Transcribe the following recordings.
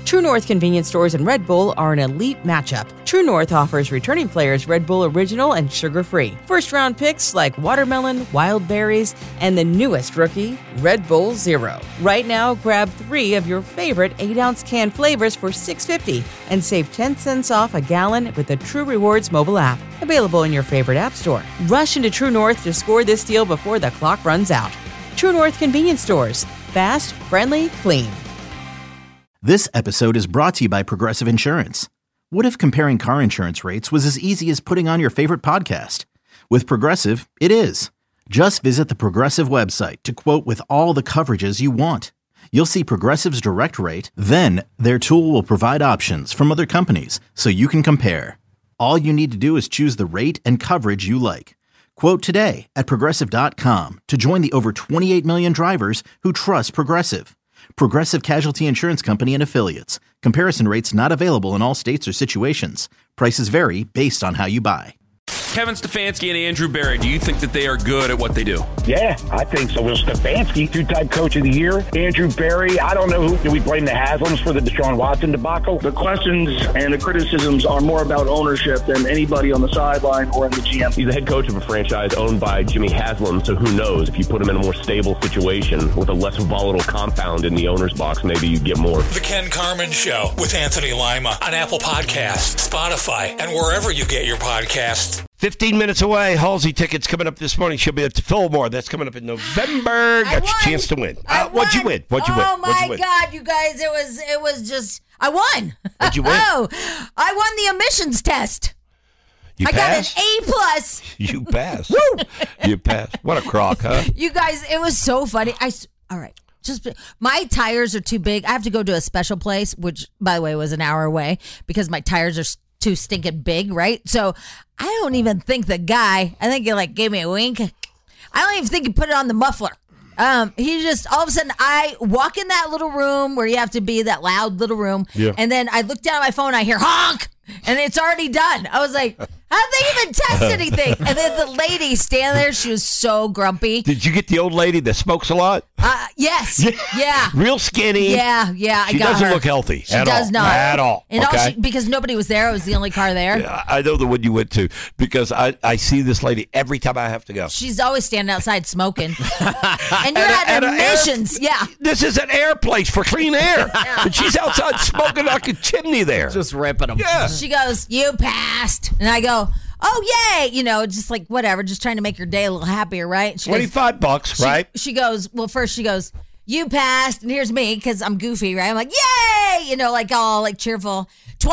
True North convenience stores and Red Bull are an elite matchup. True North offers returning players Red Bull Original and sugar-free. First-round picks like watermelon, wild berries, and the newest rookie, Red Bull Zero. Right now, grab 3 of your favorite 8-ounce can flavors for $6.50 and save 10 cents off a gallon with the True Rewards mobile app. Available in your favorite app store. Rush into True North to score this deal before the clock runs out. True North convenience stores. Fast, friendly, clean. This episode is brought to you by Progressive Insurance. What if comparing car insurance rates was as easy as putting on your favorite podcast? With Progressive, it is. Just visit the Progressive website to quote with all the coverages you want. You'll see Progressive's direct rate, then their tool will provide options from other companies so you can compare. All you need to do is choose the rate and coverage you like. Quote today at Progressive.com to join the over 28 million drivers who trust Progressive. Progressive Casualty Insurance Company and Affiliates. Comparison rates not available in all states or situations. Prices vary based on how you buy. Kevin Stefanski and Andrew Berry, do you think that they are good at what they do? Yeah, I think so. Well, Stefanski, 2-time coach of the year. Andrew Berry, I don't know who. Do we blame the Haslams for the Deshaun Watson debacle? The questions and the criticisms are more about ownership than anybody on the sideline or in the GM. He's the head coach of a franchise owned by Jimmy Haslam, so who knows? If you put him in a more stable situation with a less volatile compound in the owner's box, maybe you get more. The Ken Carman Show with Anthony Lima on Apple Podcasts, Spotify, and wherever you get your podcasts. 15 minutes away. Halsey tickets coming up this morning. She'll be at the Fillmore. That's coming up in November. Got your chance to win. What'd you win? Oh my God, you guys! It was just I won. What'd you win? Oh, I won the emissions test. You passed? Got an A+. You passed. Woo! You passed. What a crock, huh? You guys, it was so funny. All right. Just my tires are too big. I have to go to a special place, which by the way was an hour away because my tires are too stinking big, right? So I don't even think the guy, I think he like gave me a wink. I don't even think he put it on the muffler. He just, all of a sudden, I walk in that little room where you have to be, that loud little room. Yeah. And then I look down at my phone, I hear honk, and it's already done. I was like, how'd they even test anything? And then the lady standing there, she was so grumpy. Did you get the old lady that smokes a lot? Yes. Yeah. Real skinny. Yeah. She doesn't look healthy. She does not. At all. And okay? Because nobody was there. I was the only car there. Yeah, I know the one you went to because I see this lady every time I have to go. She's always standing outside smoking. And you're at emissions. Yeah. This is an air place for clean air. Yeah. And she's outside smoking like a chimney there. Just ripping them. Yeah. She goes, you passed. And I go, oh, yay. You know, just like whatever, just trying to make your day a little happier, right? She $25, right? She goes, well, first she goes, you passed. And here's me because I'm goofy, right? I'm like, yay. You know, like all like cheerful.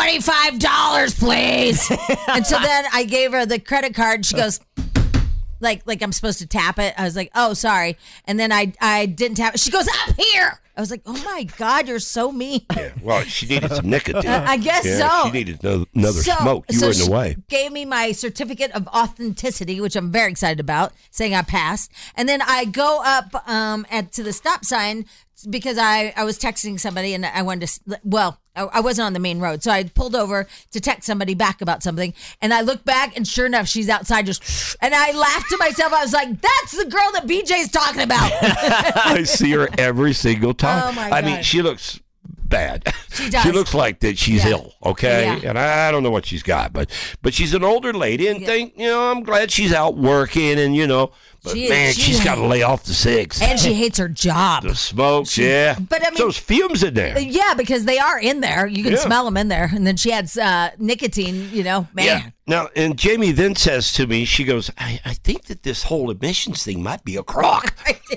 $25, please. And so then I gave her the credit card. She goes, like I'm supposed to tap it. I was like, oh, sorry. And then I didn't tap it. She goes, up here. I was like, oh, my God, you're so mean. Yeah, well, she needed some nicotine. I guess so. She needed another smoke. You were in the way. Gave me my certificate of authenticity, which I'm very excited about, saying I passed. And then I go up to the stop sign because I was texting somebody and I wanted to, well, I wasn't on the main road. So I pulled over to text somebody back about something. And I look back and sure enough, she's outside just, and I laughed to myself. I was like, that's the girl that BJ's talking about. I see her every single time. Oh my God. I mean, she looks bad. She does. She looks like that she's ill, okay? Yeah. And I don't know what she's got, but she's an older lady and I'm glad she's out working and, but she's got to lay off the cigs. And she hates her job. The smokes, yeah. But I mean, those fumes in there. Yeah, because they are in there. You can smell them in there. And then she adds nicotine, man. Yeah. Now, and Jamie then says to me, she goes, I think that this whole emissions thing might be a crock. I did.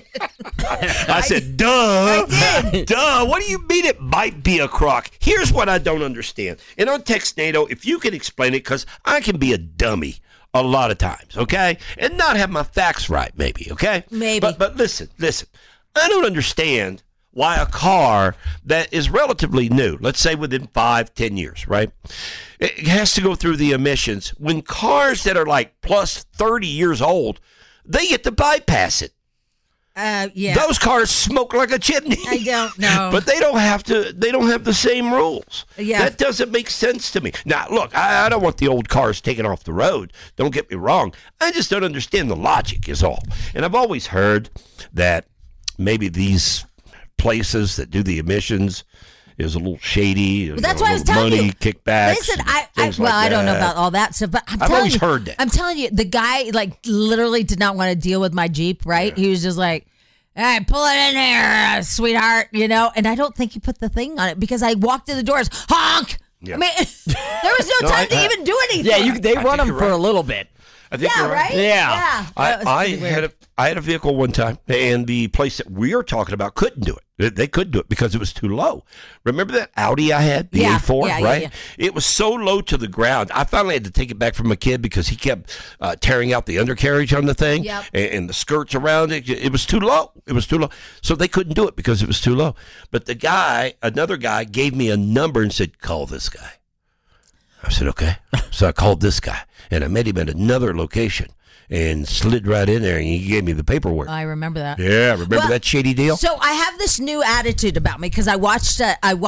I said, duh. I did. Duh. What do you mean it might be a crock? Here's what I don't understand. And on Textnado, if you can explain it, because I can be a dummy a lot of times, okay? And not have my facts right, maybe, okay? Maybe. But listen. I don't understand why a car that is relatively new, let's say within 5-10 years, right? It has to go through the emissions. When cars that are like plus 30 years old, they get to bypass it. Yeah. Those cars smoke like a chimney. I don't know. But they don't have the same rules. Yeah. That doesn't make sense to me. Now, look, I don't want the old cars taken off the road. Don't get me wrong. I just don't understand the logic is all. And I've always heard that maybe these places that do the emissions It was a little shady. Well, that's what I was telling money, you. Kickbacks. Listen, I don't know about all that stuff, but I've always heard that. I'm telling you, the guy like literally did not want to deal with my Jeep. Right? Yeah. He was just like, "All right, pull it in here, sweetheart," you know. And I don't think he put the thing on it because I walked in the doors, honk. Yeah. I mean, there was no time to even do anything. Yeah, they run them for a little bit. I think you're right. Right? Yeah. I had a vehicle one time, and the place that we are talking about couldn't do it. They couldn't do it because it was too low. Remember that Audi I had, the A4, right? Yeah. It was so low to the ground. I finally had to take it back from a kid because he kept tearing out the undercarriage on the thing and the skirts around it. It was too low. It was too low. So they couldn't do it because it was too low. But another guy gave me a number and said, call this guy. I said, okay. So I called this guy, and I met him at another location and slid right in there, and he gave me the paperwork. I remember that. Yeah, remember that shady deal? So I have this new attitude about me because I watched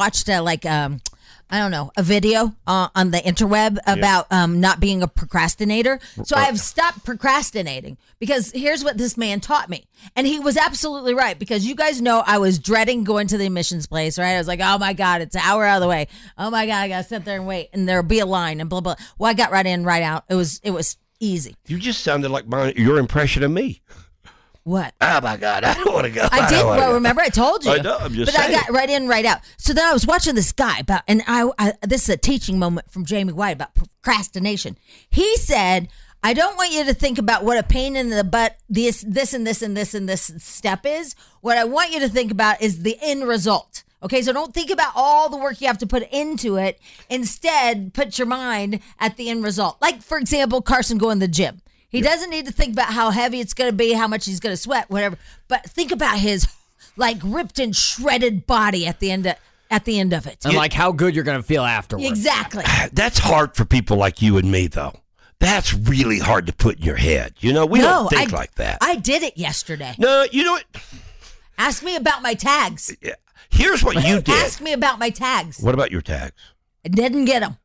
a video on the interweb about not being a procrastinator. So I have stopped procrastinating because here's what this man taught me. And he was absolutely right because you guys know I was dreading going to the admissions place, right? I was like, oh my God, it's an hour out of the way. Oh my God, I got to sit there and wait and there'll be a line and blah, blah. Well, I got right in, right out. It was easy. You just sounded like your impression of me. What? Oh my God, I don't want to go. I did. Well, remember I told you. I know. I'm just saying. I got right in, right out. So then I was watching this guy this is a teaching moment from Jamie White about procrastination. He said, I don't want you to think about what a pain in the butt this and this and this and this step is. What I want you to think about is the end result. Okay, so don't think about all the work you have to put into it. Instead, put your mind at the end result. Like, for example, Carson going to the gym. He doesn't need to think about how heavy it's going to be, how much he's going to sweat, whatever. But think about his like ripped and shredded body at the end of it. And like how good you're going to feel afterwards. Exactly. That's hard for people like you and me, though. That's really hard to put in your head. You know, we don't think like that. I did it yesterday. No, you know what? Ask me about my tags. Yeah. Here's what you did. Ask me about my tags. What about your tags? I didn't get them.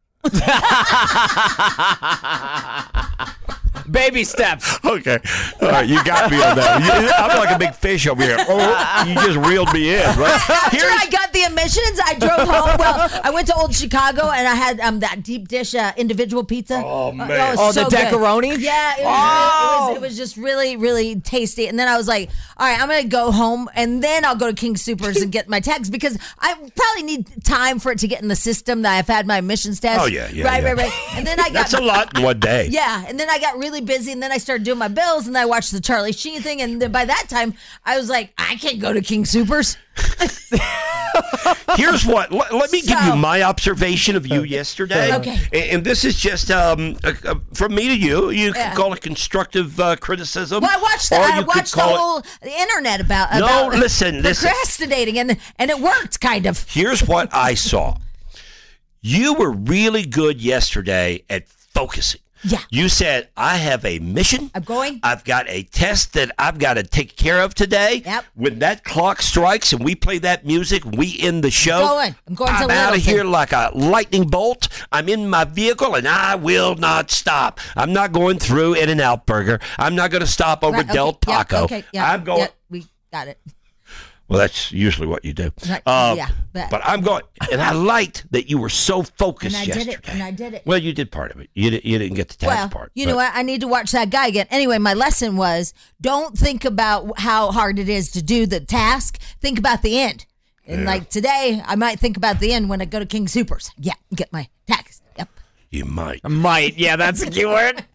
Baby steps. Okay. All right, you got me on that. I'm like a big fish over here. Oh, you just reeled me in, right? After I got the admissions, I drove home. Well, I went to Old Chicago, and I had that deep dish individual pizza. Oh, man. The Decaroni? Yeah, it was just really, really tasty. And then I was like, all right, I'm going to go home, and then I'll go to King Soopers and get my tags, because I probably need time for it to get in the system that I've had my admissions test. Oh, yeah. Right. And then I got... That's a lot in one day. Yeah, and then I got really busy, and then I started doing my bills, and then I watched the Charlie Sheen thing, and then by that time, I was like, I can't go to King Soopers. Here's what. Let me give you my observation of you yesterday. Okay. And this is just from me to you. You can call it constructive criticism. Well, I watched the whole internet about listen. procrastinating, and it worked, kind of. Here's what I saw. You were really good yesterday at focusing. Yeah. You said, I have a mission. I'm going. I've got a test that I've got to take care of today. Yep. When that clock strikes and we play that music, we end the show. I'm going to I'm out of here like a lightning bolt. I'm in my vehicle and I will not stop. I'm not going through In-N-Out Burger. I'm not going to stop over Del Taco. I'm going. We got it. Well, that's usually what you do. Right. But I'm going, and I liked that you were so focused yesterday. And I did it. Well, you did part of it. You didn't get the task part. You know what? I need to watch that guy again. Anyway, my lesson was, don't think about how hard it is to do the task. Think about the end. And like today, I might think about the end when I go to King Soopers. Yeah, get my tax. Yep. You might. Might. Yeah, that's a key word.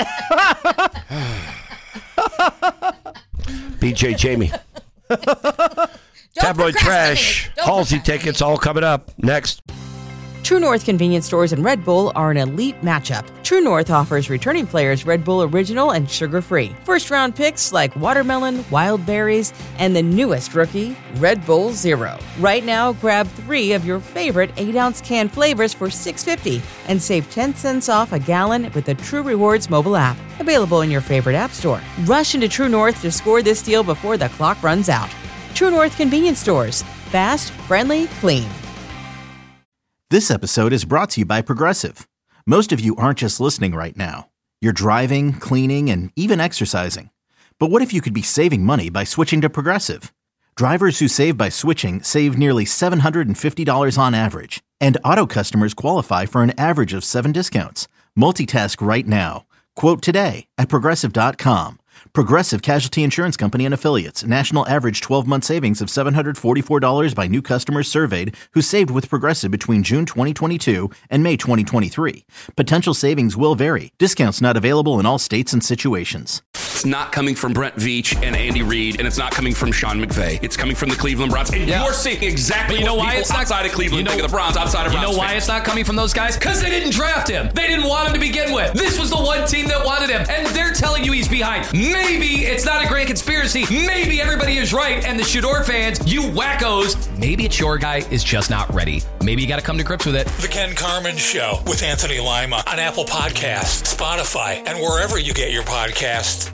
BJ Jamie. Tabloid Trash, Halsey tickets all coming up next. True North convenience stores and Red Bull are an elite matchup. True North offers returning players Red Bull Original and sugar-free. First-round picks like watermelon, wild berries, and the newest rookie, Red Bull Zero. Right now, grab 3 of your favorite 8-ounce can flavors for $6.50 and save 10 cents off a gallon with the True Rewards mobile app. Available in your favorite app store. Rush into True North to score this deal before the clock runs out. True North convenience stores. Fast, friendly, clean. This episode is brought to you by Progressive. Most of you aren't just listening right now. You're driving, cleaning, and even exercising. But what if you could be saving money by switching to Progressive? Drivers who save by switching save nearly $750 on average. And Auto customers qualify for an average of 7 discounts. Multitask right now. Quote today at Progressive.com. Progressive Casualty Insurance Company and Affiliates. National average 12-month savings of $744 by new customers surveyed who saved with Progressive between June 2022 and May 2023. Potential savings will vary. Discounts not available in all states and situations. It's not coming from Brent Veach and Andy Reid, and it's not coming from Sean McVay. It's coming from the Cleveland Browns. And you're seeing exactly what people outside of Cleveland think of the Browns, outside of Browns. You know why fans. it's not coming from those guys? Because they didn't draft him. They didn't want him to begin with. This was the one team that wanted him, and they're telling you he's behind. Maybe it's not a grand conspiracy. Maybe everybody is right, and the Shador fans, you wackos, maybe it's your guy is just not ready. Maybe you got to come to grips with it. The Ken Carman Show with Anthony Lima on Apple Podcasts, Spotify, and wherever you get your podcasts.